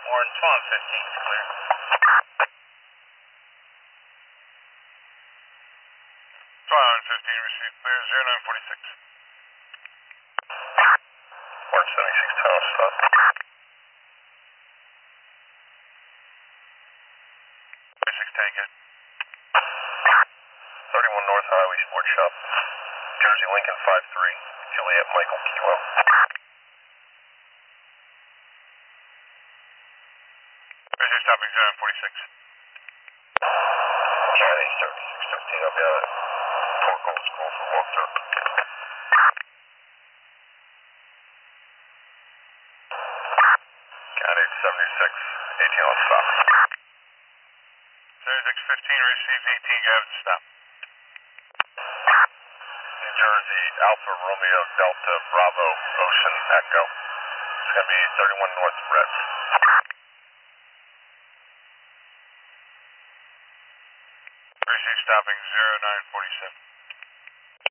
Warren Swan 15 is clear. Swan 15 received clear, 0946. Warren 76 tunnel stop. 26 Tango. 31 North Highway Sports Shop. Jersey Lincoln 53. Juliet Michael Kilo. 36 stopping 0946. County 3613. I'll be out at Torque Old School for walkthrough. County 76. 18 on stop. 3615 received 18 Gavin stop. New Jersey Alpha Romeo Delta Bravo Ocean Echo. It's going to be 31 North Red. 36 stopping 0947.